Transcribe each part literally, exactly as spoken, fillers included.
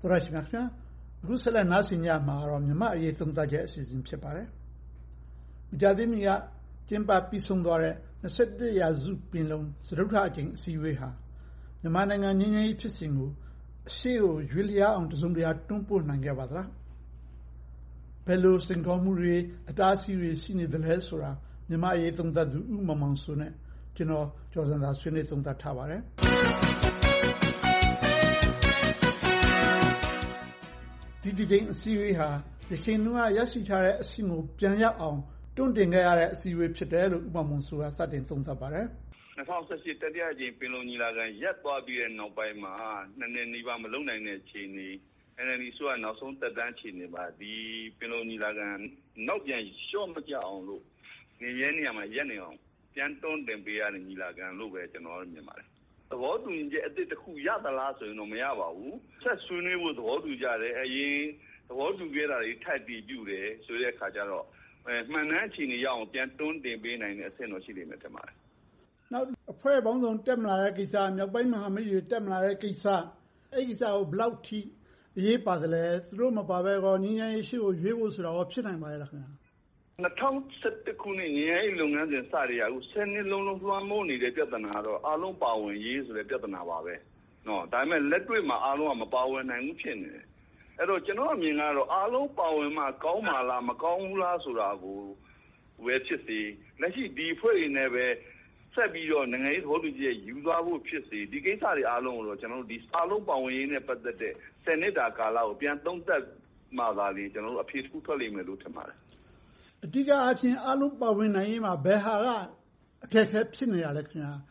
သောရရှိမြခင်အခုဆက်လက်နားဆင်ကြမှာတော့မြန်မာအရေးသုံးသပ်ချက်အစီအစဉ်ဖြစ်ပါတယ်။မကြာသေးမီကကျင်းပပြီးဆုံးသွားတဲ့နှစ်ဆယ့်တစ်ရာစုပင်လုံစတုတ္ထအကြိမ်အစည်းအဝေးဟာမြန်မာနိုင်ငံငြိမ်းချမ်းရေးဖြစ်စဉ်ကိုအရှိကိုရွေးလျားအောင်တစုံတရာတွန်းပို့နိုင်ခဲ့ပါသလား။ဘယ်လိုစိန်ခေါ်မှုတွေအတားအဆီးတွေရှိနေသလဲဆိုတာမြန်မာအရေးသုံးသပ်သူဦးမောင်မောင်စိုးနဲ့ကျွန်တော်ကျော်စံသာဆွေးနွေးသုံးသပ်ထားပါတယ်။ဒီဒီချိန်အစည်းအဝေးဟာရခိုင်နှုန်းကရရှိထားတဲ့အဆင့်ကိုပြန်ရောက်အောင်တွန်းတင်ခဲ့ရတဲ့အစည်းအဝေးဖြစ်တယ်လို့ဦးမောင်မောင်စိုးကစတင်သုံးသပ်ပါတယ်။၂၀၁၈တတိယအကြိမ်ပင်လုံညီလာခံရပ်သွားပြီးတဲ့နောက်ပိုင်းမှာနှစ်နှစ်နီးပါးမလုပ်နိုင်တဲ့အခြေအနေ အန်အယ်လ်ဒီ ဆိုကနောက်ဆုံးသက်တမ်းအခြေအနေပါဒီပင်လုံညီလာခံနောက်ပြန်လျှော့မကြအောင်လို့နေရဲနေရာမှာရပ်နေအောင်ပြန်တွန်းတင်ပေးရတဲ့ညီလာခံလို့ပဲကျွန်တော်မြင်ပါတယ်။သဘောတူညီချက်အသစ်တစ်ခုရသလားဆိုရင်တော့မရပါဘူး။ဆက်ဆွေးနွေးဖို့သဘောတူကြတယ်အရင်သဘောတူခဲ့တာတွေထပ်တည်ပြုတယ်ဆိုတဲ့အခါကျတော့မှန်တမ်းအခြေအနေရအောင်ပြန်တွန်းတင်ပေးနိုင်တဲ့အဆင့်တော့ရှိနေမယ်ထင်ပါတယ်။နောက်အဖွဲ့ပေါင်းစုံတက်မလာတဲ့ကိစ္စမြောက်ပိုင်းမဟာမိတ်တွေတက်မလာတဲ့ကိစ္စအဲ့ဒီကိစ္စကိုဘယ်လောက်ထိအရေးပါတယ်လဲသူတို့မပါဘဲကောငြိမ်းချမ်းရေးရှိကိုရွေးဖို့ဆိုတာရောဖြစ်နိုင်ပါရဲ့လားခင်ဗျာ၂၀၁၁ခုနှစ်ငြိမ်းချမ်းရေးလုပ်ငန်းစဉ်စရရအခုဆယ်နှစ်လုံးလုံးလွှမ်းမိုးနေတဲ့ပြဿနာတော့အားလုံးပါဝင်ရေးဆိုတဲ့ပြဿနာပါပဲနော်ဒါပေမဲ့လက်တွေ့မှာအားလုံးကမပါဝင်နိုင်ဘူးဖြစ်နေတယ်အဲ့တော့ကျွန်တော်အမြင်ကတော့အားလုံးပါဝင်မှကောင်းပါလားမကောင်းဘူးလားဆိုတာကိုဝယ်ဖြစ်စီလက်ရှိဒီဖွဲ့ရင်းနဲ့ပဲဆက်ပြီးတော့နိုင်ငံရေးသဘောတူညီချက်ယူသွားဖို့ဖြစ်စီဒီကိစ္စတွေအားလုံးကိုတော့ကျွန်တော်တို့ဒီအားလုံးပါဝင်ရေးနဲ့ပတ်သက်တဲ့ဆယ်နှစ်တာကာလကိုပြန်သုံးသပ်မှသာလေကျွန်တော်တို့အဖြေတစ်ခုထွက်လိမ့်မယ်လို့ထင်ပါတယ်အဓိကအဖြစ်အားလုံးပါဝင်နိုင်ရေးမှာဘယ်ဟာကအခက်အခဲဖြစ်နေတာလဲခင်ဗျာ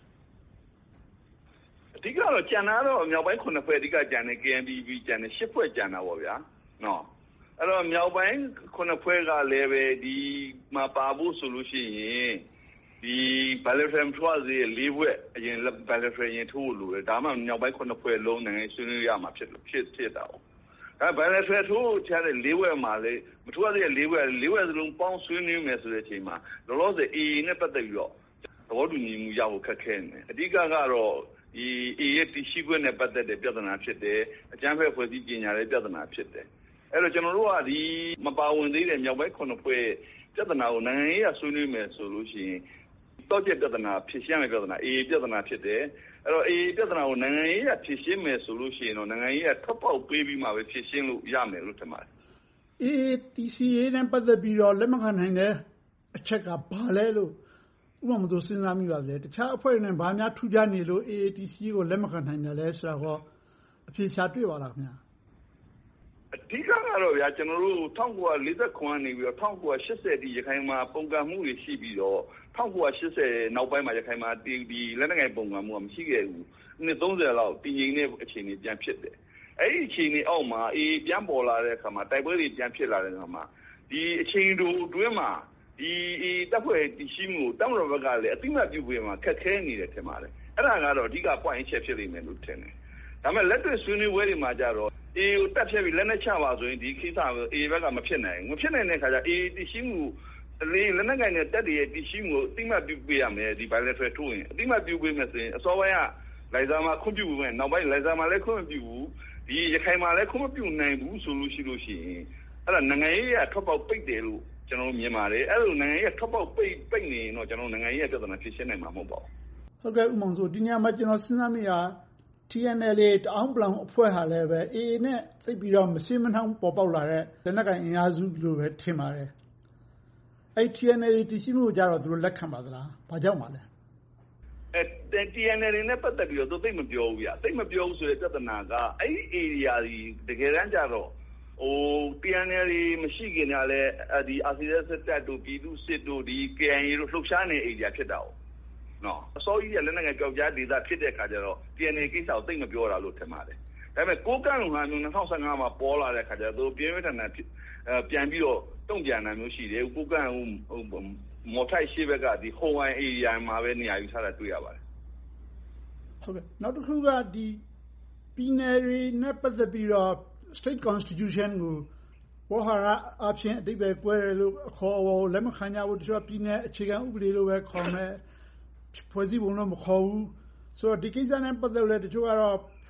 အဓိကတော့ကျန်တာတော့မြောက်ပိုင်းခုနှစ်ဖွဲ့အဓိကကျန်တဲ့ ကေ အမ် ပီ ပီ ကျန်တဲ့ရှစ်ဖွဲ့ကျန်တာပေါ့ဗျာနော်အဲ့တော့မြောက်ပိုင်းခုနှစ်ဖွဲ့ကလည်းပဲဒီမှာပါဖို့ဆိုလို့ရှိရင်ဒီ bilateral ထွားစီလေးဘွဲ့အရင် bilateral ရင်ထိုးလို့လေဒါမှမြောက်ပိုင်းခုနှစ်ဖွဲ့လုံးနိုင်ငံဆွေးနွေးရမှာဖြစ်ဖြစ်ဖြစ်တာပေါ့အဲ bilateral ထိုးချတဲ့လေးဘွဲ့မှာလေမထိုးရတဲ့လေးဘွဲ့လေးဘွဲ့စလုံးပေါင်းဆွေးနွေးမယ်ဆိုတဲ့အချိန်မှာလောလောဆယ် အေ အေ နဲ့ပတ်သက်ပြီးတော့သဘောတူညီမှုရဖို့ခက်ခဲနေတယ်အဓိကကတော့ဒီ အေ အေ တရှိခွင့်နဲ့ပတ်သက်တဲ့ပြဿနာဖြစ်တယ်အကြမ်းဖက်ဖွဲ့စည်းပညာရဲ့ပြဿနာဖြစ်တယ်အဲ့တော့ကျွန်တော်တို့ကဒီမပါဝင်သေးတဲ့မြောက်ပိုင်းခုနှစ်ဖွဲ့ပြဿနာကိုနိုင်ငံရေးအဆွေးနွေးမယ်ဆိုလို့ရှိရင်တော့ကျပြဿနာဖြစ်ရှင်းမယ့်ပြဿနာ အေ အေ ပြဿနာဖြစ်တယ်အဲ့တော့ အေ အေ ပြဿနာကိုနိုင်ငံရေးအဖြစ်ရှင်းမယ်ဆိုလို့ရှိရင်တော့နိုင်ငံရေးအထပ်ပေါက်ပေးပြီးမှပဲဖြစ်ရှင်းလို့ရမယ်လို့ထင်ပါတယ်အေ အေ တီ စီ အေ နဲ့ပတ်သက်ပြီးတော့လက်မခံနိုင်တဲ့အချက်ကဘာလဲလို့ဥပမာမဆိုစဉ်းစားမိပါလေတခြားအဖွဲ့တွေနဲ့ဘာများထူးခြားနေလို့ အေ အေ တီ စီ အေ ကိုလက်မခံနိုင်တယ်လဲဆိုတော့အဖြေရှာတွေ့ပါလားခင်ဗျာအဓိကကတော့ဗျာကျွန်တော်တို့၁၉၄၇ကနေပြီးတော့၁၉၈၀အထိရခိုင်မှာပုံကံမှုတွေရှိပြီးတော့၁၉၈၀နောက်ပိုင်းမှာရခိုင်မှာဒီဒီလက်နက်ကိုင်ပုံကံမှုကမရှိခဲ့ဘူးနှစ်သုံးဆယ်လောက်တည်ငြိမ်တဲ့အခြေအနေပြန်ဖြစ်တယ်အဲ့ဒီအခြေအနေအောက်မှာအေးပြန်ပေါ်လာတဲ့အခါမှာတိုက်ပွဲတွေပြန်ဖြစ်လာတဲ့အခါမှာဒီအချိန်တိုအတွင်းမှာဒီတပ်ဖွဲ့တည်ရှိမှုတောင်ရဘက်ကလည်းအတိမတ်ပြုပေးမှာခက်ခဲနေတယ်ထင်ပါတယ်အဲ့ဒါကတော့အဓိက point ချက်ဖြစ်နေမယ်လို့ထင်တယ်ဒါပေမဲ့လက်တွေ့ဆွေးနွေးပွဲတွေမှာကြတော့အေးတက်ဖြတ်ပြီးလက်နဲ့ချပါဆိုရင်ဒီကိစ္စကိုအေးဘက်ကမဖြစ်နိုင်ဘူးမဖြစ်နိုင်တဲ့ခါကျအေးတည်ရှိမှုလေးလက်နက်ကိုင်နဲ့တက်တွေတည်ရှိမှုအတိမတ်ပြုပေးရမယ်ဒီ bilateral ထိုးရင်အတိမတ်ပြုပေးမယ်ဆိုရင်အစောပိုင်းကလိုက်စားမှာခွင့်ပြုမယ်နောက်ပိုင်းလိုက်စားမှာလည်းခွင့်မပြုဘူးဒီရခိုင်မှာလည်းခွင့်မပြုနိုင်ဘူးဆိုလို့ရှိလို့ရှိရင်အဲ့ဒါနိုင်ငံရေးကထွက်ပေါက်ပိတ်တယ်လို့ကျွန်တော်မြင်ပါတယ်အဲ့လိုနိုင်ငံရေးကထွက်ပေါက်ပိတ်ပိတ်နေရင်တော့ကျွန်တော်နိုင်ငံရေးပြဿနာဖြစ်ရှင်းနိုင်မှာမဟုတ်ပါဘူးဟုတ်ကဲ့ဥမောင်ဆိုဒီညမှာကျွန်တော်စဉ်းစားမိတာ တီ အန် အယ်လ် အေ တအောင်းပလောင်အဖွဲ့ဟာလည်းပဲ အေ အေ နဲ့သိပ်ပြီးတော့မရှင်းမနှောင်းပေါ်ပေါက်လာတဲ့လက်နက်ကိုင်အင်အားစုလို့ပဲထင်ပါတယ်အဲ့ တီ အန် အယ်လ် အေ တရှိမှုကိုကြတော့သူတို့လက်ခံပါသလားဘာကြောင့်ပါလဲအဲ တီ အန် အယ်လ် အေ နဲ့ပတ်သက်ပြီးတော့သူသိပ်မပြောဘူးဗျသိပ်မပြောဘူးဆိုတဲ့ပြဿနာကအဲ့ဒီ area ကြီးတကယ်တမ်းကျတော့ဟို တီ အန် အယ်လ် အေ မရှိခင်ကလည်းဒီ အာစီ အက်စ် စစ်တပ်တို့ပြည်သူစစ်တို့ဒီ ကေ အိုင် အေ တို့လှုပ်ရှားနေ area ဖြစ်တာဟုတ်နော်အစောကြီးကလက်နက်ကိုင်ကြောက်ကြားဒေသဖြစ်တဲ့အခါကျတော့ တီ အန် အယ်လ် အေ ကိစ္စကိုသိပ်မပြောတာလို့ထင်ပါတယ်ဒါပေမဲ့ကိုကန့်လုံဟာမျိုး၂၀၁၅မှာပေါ်လာတဲ့အခါကျတော့သူပြင်းပြထန်ထန်ပြန်ပြီးတော့တုံ့ပြန်တာမျိုးရှိတယ်ကိုကန့်ဟိုမော်ထိုက်ရှိဘက်ကဒီဟိုဝိုင် area မှာပဲနေရာယူထားတာတွေ့ရပါတယ်ဟုတ်ကဲ့နောက်တစ်ခုကဒီပြည်နယ်တွေနဲ့ပတ်သက်ပြီးတော့ state constitution ကိုဘောဟာရအဖြစ်အဓိပ္ပာယ်ကွဲတယ်လို့ခေါ်ဖို့လက်မခံကြဘူးတချို့ပြည်နယ်အခြေခံဥပဒေလိုပဲခေါ်မယ်ဖွဲ့စည်းပုံတော့မခေါ်ဘူးဆိုတော့ဒီကိစ္စနဲ့ပတ်သက်လို့တချို့ကတော့ဖ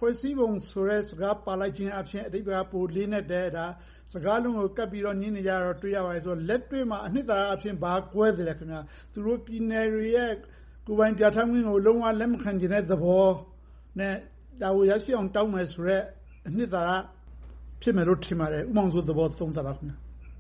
ဖွဲ့စည်းပုံဆိုတဲ့စကားပါလိုက်ခြင်းအပြင်အဓိပ္ပာယ်ပိုလေးနဲ့တဲ့ဒါစကားလုံးကိုကပ်ပြီးတော့ညင်းနေကြတော့တွေ့ရပါတယ်ဆိုတော့လက်တွေ့မှာအနှစ်သာရအဖြစ်ဘာကွဲတယ်လဲခင်ဗျာသူတို့ပြည်နယ်တွေရဲ့ကိုယ်ပိုင်ပြဋ္ဌာန်းခွင့်ကိုလုံးဝလက်မခံကျင်တဲ့သဘောနဲ့ဒါကိုရရှိအောင်တောင်းမယ်ဆိုတော့အနှစ်သာရဖြစ်မယ်လို့ထင်ပါတယ်ဥမောင်ဆိုသဘောသုံးသပ်ပါခင်ဗျာ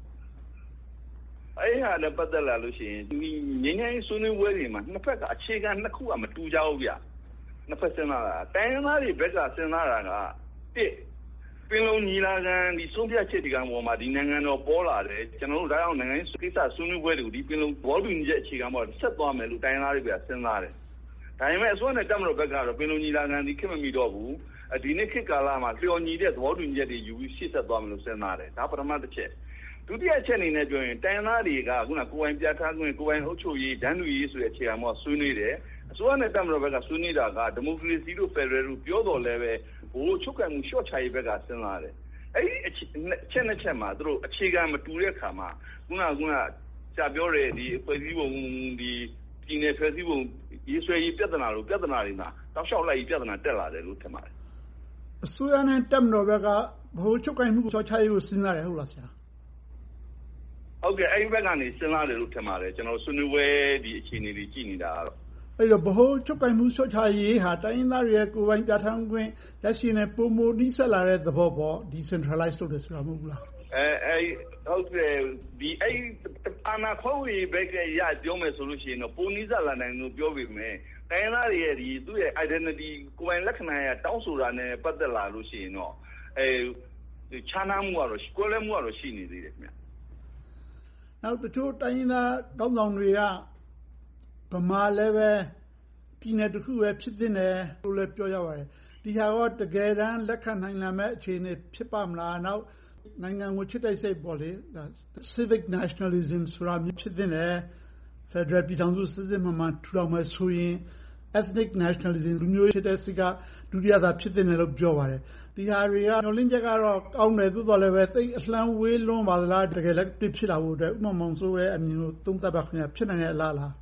အဲ့ဟာလည်းပတ်သက်လာလို့ရှိရင်ဒီငင်းငင်းဆွေးနွေးပွဲတွေမှာနှစ်ဖက်ကအခြေခံနှစ်ခုကမတူကြဘူးဗျနှစ်ဖက်စဉ်းစားတာတိုင်းရင်းသားတွေဘက်ကစဉ်းစားတာကတစ်ပင်လုံညီလာခံဒီဆုံးဖြတ်ချက်ဒီကံပေါ်မှာဒီနိုင်ငံတော်ပေါ်လာတယ်ကျွန်တော်တို့ဒါကြောင့်နိုင်ငံရေးကိစ္စဆွေးနွေးပွဲတွေကိုဒီပင်လုံဘောတူညီချက်အခြေခံပေါ်ဆက်သွားမယ်လို့တိုင်းရင်းသားတွေကစဉ်းစားတယ်ဒါပေမဲ့အစိုးရနဲ့တပ်မတော်ဘက်ကတော့ပင်လုံညီလာခံဒီခင်မမီတော့ဘူးဒီနေ့ခေတ်ကာလမှာလျော်ညီတဲ့သဘောတူညီချက်တွေယူပြီးရှေ့ဆက်သွားမယ်လို့စဉ်းစားတယ်ဒါပထမတစ်ချက်ဒုတိယချက်အနေနဲ့ပြောရင်တိုင်းရင်းသားတွေကခုနကိုယ်ပိုင်ပြဋ္ဌာန်းခွင့်ကိုယ်ပိုင်အုပ်ချုပ်ရေးဒန်းတူရေးဆိုတဲ့အခြေခံပေါ်ဆွေးနွေးတယ်အစိုးရနဲ့တပ်မတော်ဘက်ကဆွေးနွေးတာကဒီမိုကရေစီတို့ဖက်ဒရယ်တို့ပြောတော်လဲပဲဘိုးချုပ်ကံမှုရှော့ချရေးဘက်ကစဉ်းစားတယ်အဲ့ဒီချက်နှစ်ချက်မှာသူတို့အခြေခံမတူတဲ့အခါမှာခုနကခုနကြာပြောတဲ့ဒီဖွဲ့စည်းပုံဒီပြည်နယ်ဖွဲ့စည်းပုံရေးဆွဲရေးပြဿနာတို့ပြဿနာတွေမှာတောက်လျှောက်လိုက်ပြဿနာတက်လာတယ်လို့ထင်ပါတယ်အစိုးရနဲ့တပ်မတော်ဘက်ကဘိုးချုပ်ကံမှုရှော့ချရေးကိုစဉ်းစားတယ်ဟုတ်လားဆရာဟုတ်ကဲ့အဲ့ဒီဘက်ကနေစဉ်းစားတယ်လို့ထင်ပါတယ်ကျွန်တော်ဆွေးနွေးပွဲဒီအခြေအနေတွေကြည့်နေတာကတော့အဲ့တော့ဘဟုချုပ်ကင်မှုဆော့ချရေးဟာတိုင်းရင်းသားတွေရဲ့ကိုယ်ပိုင်ပြဋ္ဌာန်းခွင့်လက်ရှိနဲ့ပုံမူတိဆက်လာတဲ့သဘောပေါ့ decentralized လုပ်တယ်ဆိုတာမဟုတ်ဘူးလားအဲအဲဟုတ်တယ်ဒီအဲ့အနာခေါ်ရေးဘက်ကရပြောမယ်ဆိုလို့ရှိရင်တော့ပုံနိစ္စလာနိုင်လို့ပြောပေမဲ့တိုင်းရင်းသားတွေရဲ့ဒီသူ့ရဲ့ identity ကိုယ်ပိုင်လက္ခဏာရတောင်းဆိုတာနဲ့ပတ်သက်လာလို့ရှိရင်တော့အဲခြားနားမှုကတော့ကိုယ်လည်းမှုကတော့ရှိနေသေးတယ်ခင်ဗျနောက်တချို့တိုင်းရင်းသားကောင်းဆောင်တွေကဗမာလည်းပဲပြည်နယ်တစ်ခုပဲဖြစ်တဲ့နယ်လို့လည်းပြောရပါတယ်ဒီဟာကတကယ်တမ်းလက်ခံနိုင်လာမဲ့အခြေအနေဖြစ်ပါမလားနောက်နိုင်ငံကိုချစ်တဲ့စိတ်ပေါ့လေ civic nationalism ဆိုတာမျိုးဖြစ်တဲ့နယ် Federal ပြည်ထောင်စုစစ်စစ်မှန်မှန်ထူထောင်မယ်ဆိုရင် ethnic nationalism လူမျိုးဖြစ်တဲ့စိတ်ကဒုတိယသာဖြစ်တဲ့နယ်လို့ပြောပါတယ်ဒီဟာတွေကညှို့လင်းချက်ကတော့ကောင်းတယ်သို့တော်လည်းပဲသိအလှမ်းဝေးလွန်းပါသလားတကယ်လည်းဖြစ်လာဖို့အတွက်ဥမ္မာမောင်စိုးရဲ့အမြင်ကိုသုံးသပ်ပါခင်ဗျဖြစ်နိုင်တဲ့အလားလား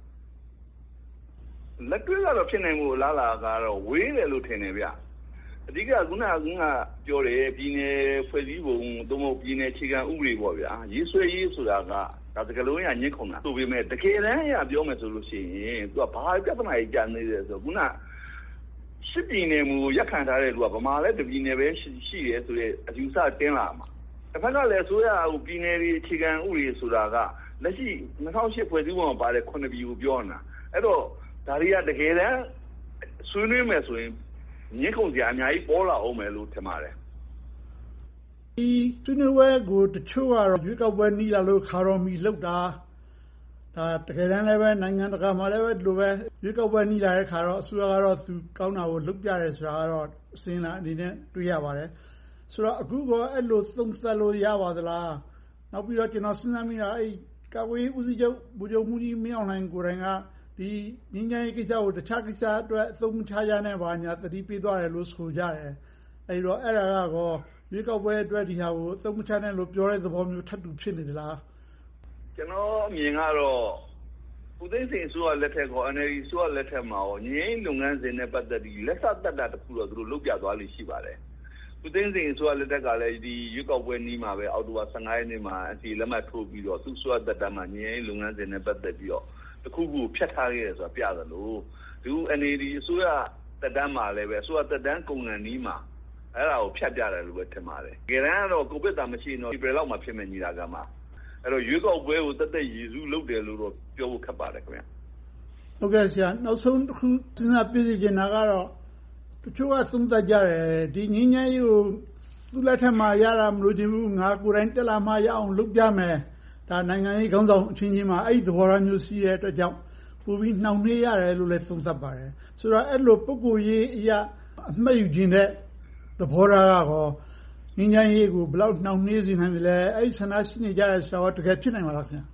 လက်တွေ့ကတော့ဖြစ်နိုင်မှုအလားလားကတော့ဝေးတယ်လို့ထင်တယ်ဗျအဓိကခုနကကပြောတယ်ပြည်နယ်ဖွဲ့စည်းပုံသို့မဟုတ်ပြည်နယ်အခြေခံဥပဒေပေါ့ဗျာရေးဆွဲရေးဆိုတာကဒါတကယ်လို့ရညှင်းခုန်တာဆိုပေမဲ့တကယ်တမ်းအရပြောမယ်ဆိုလို့ရှိရင်သူကဘာပြဿနာကြီးကြာနေတယ်ဆိုခုနရှစ်ပြည်နယ်မူရက်ခံထားတဲ့လူကဗမာလည်းတပြည်နယ်ပဲရှိရဲဆိုတဲ့အယူဆတင်းလာမှာတစ်ဖက်ကလည်းဆိုရဟိုပြည်နယ်တွေအခြေခံဥပဒေဆိုတာကလက်ရှိ၂၀၀၈ဖွဲ့စည်းပုံမှာပါတဲ့ခုနှစ်ပြည်ကိုပြောနေတာအဲ့တော့ဒါတွေကတကယ်တမ်းဆွေးနွေးမယ်ဆိုရင်ညှင်းခုန်စရာအများကြီးပေါ်လာအောင်မယ်လို့ထင်ပါတယ်ဒီဆွေးနွေးပွဲကိုတချို့ကတော့ရွေးကောက်ပွဲနီးလာလို့ခါတော်မီလောက်တာဒါတကယ်တမ်းလည်းပဲနိုင်ငံတကာမှာလည်းပဲဒီလိုပဲရွေးကောက်ပွဲနီးလာတဲ့ခါတော့အစိုးရကတော့သူကောင်းတာကိုလုပ်ပြတယ်ဆိုတာကတော့အစင်းလာအနေနဲ့တွေ့ရပါတယ်ဆိုတော့အခုကအဲ့လိုသုံးသပ်လို့ရပါသလားနောက်ပြီးတော့ကျွန်တော်စဉ်းစားမိတာအဲ့ကာကွယ်ရေးဦးစီးချုပ်ဗိုလ်ချုပ်မှုကြီးမင်းအောင်လှိုင်ကိုယ်တိုင်ကဒီငင်းငယ်ကိစ္စကိုတခြားကိစ္စအတွက်အသုံးချရတဲ့ဘာညာသတိပေးသွားတယ်လို့ဆိုကြတယ်အဲ့တော့အဲ့ဒါကတော့ရွေးကောက်ပွဲအတွက်ဒီဟာကိုအသုံးချတဲ့လို့ပြောတဲ့သဘောမျိုးထပ်တူဖြစ်နေသလားကျွန်တော်အမြင်ကတော့ဦးသိန်းစိန်ဆိုရလက်ထက်က N L D ဆိုရလက်ထက်မှာရောငင်းလုပ်ငန်းစဉ်နဲ့ပတ်သက်ပြီးလက်စတတ်တာတခုတော့သူတို့လုပ်ပြသွားလိမ့်ရှိပါတယ်ဦးသိန်းစိန်ဆိုရလက်ထက်ကလည်းဒီရွေးကောက်ပွဲနီးမှာပဲအောက်တိုဘာ၁၅ရက်နေ့မှာအစီလက်မှတ်ထိုးပြီးတော့သူဆိုရတတ်တာမှာငင်းလုပ်ငန်းစဉ်နဲ့ပတ်သက်ပြီးတော့တခုခုဖြတ်ထားခဲ့ရဆိုတာပြသလို့ဒီ N L D အစိုးရတက်တန်းမှာလည်းပဲအစိုးရတက်တန်းကုန်ငံနီးမှာအဲ့ဒါကိုဖြတ်ပြတယ်လို့ပဲထင်ပါတယ်။ကြရန်ကတော့ကိုဗစ်တာမရှိတော့ဒီပြည်လောက်မှဖြစ်မယ်ညီလာခံမှာအဲ့တော့ရွေးကောက်ပွဲကိုတက်တက်ရည်စူးလုပ်တယ်လို့တော့ပြောဖို့ခက်ပါတယ်ခင်ဗျာ။ဟုတ်ကဲ့ဆရာနောက်ဆုံးတစ်ခုစဉ်းစားပြည့်စုံနေတာကတော့တချို့ကသုံးသပ်ကြတယ်ဒီငင်းငယ်ကြီးကိုသူ့လက်ထက်မှာရတာမလို့ချင်ဘူးငါကိုယ်တိုင်တက်လာမှရအောင်လုပ်ပြမယ်ဒါနိုင်ငံရေးခေါင်းဆောင်အချင်းချင်းမှာအဲ့ဒီသဘောထားမျိုးရှိတဲ့အတွက်ကြောင့်ပိုပြီးနှောင့်နှေးရတယ်လို့လည်းသုံးသပ်ပါတယ်ဆိုတော့အဲ့လိုပုံကိုရေးအရာအမှတ်ယူခြင်းတဲ့သဘောထားကတော့ငင်းငယ်ရေးကိုဘယ်လောက်နှောင့်နှေးစေနိုင်လဲအဲ့ဒီဆန္ဒရှိနေကြတဲ့ဆိုတော့တကယ်ဖြစ်နိုင်မှာလားခင်ဗျာ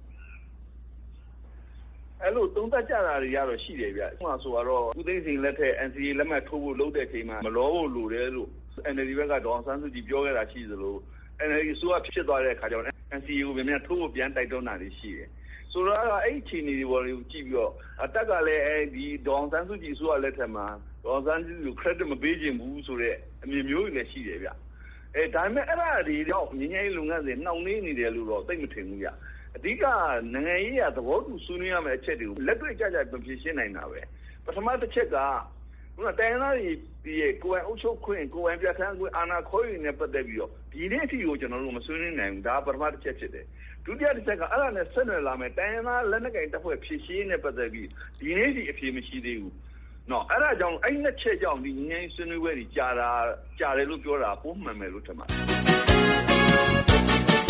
အဲ့လိုသုံးသပ်ကြတာတွေရတော့ရှိတယ်ဗျ။ဥပမာဆိုတော့ဦးသိန်းစိန်လက်ထက် N C A လက်မှတ်ထိုးဖို့လုပ်တဲ့အချိန်မှာမလောဖို့လိုတယ်လို့ N L D ဘက်ကဒေါအောင်ဆန်းစုကြည်ပြောခဲ့တာရှိသလို N L D ဆိုကဖြစ်သွားတဲ့အခါကျတော့ N C A ကိုပြန်ပြန်ထိုးဖို့ပြန်တိုက်တွန်းတာတွေရှိတယ်။ဆိုတော့အဲ့ဒီအခြေအနေတွေပေါ်ကိုကြည့်ပြီးတော့အတက်ကလည်းအဲဒီဒေါအောင်ဆန်းစုကြည်ဆိုကလက်ထက်မှာဗဒေါ်စန်းကြီးကို credit မပေးခြင်းဘူးဆိုတဲ့အမြင်မျိုးတွေလည်းရှိတယ်ဗျအဲဒါပေမဲ့အဲ့ဒါတွေတော့ငြိမ်းချမ်းရေးလုပ်ငန်းစဉ်နှောင့်နှေးနေတယ်လို့တော့သိမထင်ဘူးဗျအဓိကနိုင်ငံရေးကသဘောတူဆွေးနွေးရမယ့်အချက်တွေကိုလက်တွေ့ကြကြပြင်ဖြေရှင်းနိုင်တာပဲပထမတစ်ချက်ကခုနတိုင်းရင်းသားတွေရဲ့ကိုယ်ပိုင်အုပ်ချုပ်ခွင့်ကိုယ်ပိုင်ပြဋ္ဌာန်းခွင့်အာဏာခွဲရေးနဲ့ပတ်သက်ပြီးတော့ဒီနေ့အထိကိုကျွန်တော်တို့မဆွေးနွေးနိုင်ဘူးဒါပထမတစ်ချက်ဖြစ်တယ်ဒုတိယတစ်ချက်ကအဲ့ဒါနဲ့ဆက်နွယ်လာမယ်တိုင်းရင်းသားလက်နက်ကိုင်တပ်ဖွဲ့ဖြည့်ရှင်းနဲ့ပတ်သက်ပြီးဒီနေ့ဒီအဖြေမရှိသေးဘူးနော်အဲ့ဒါကြောင့်အဲ့နှစ်ချက်ကြောင့်ဒီငြိမ်းချမ်းဆွေးနွေးပွဲကြီးကြာတာကြာတယ်လို့ပြောတာပိုမှန်မယ်လို့ထင်ပါတယ်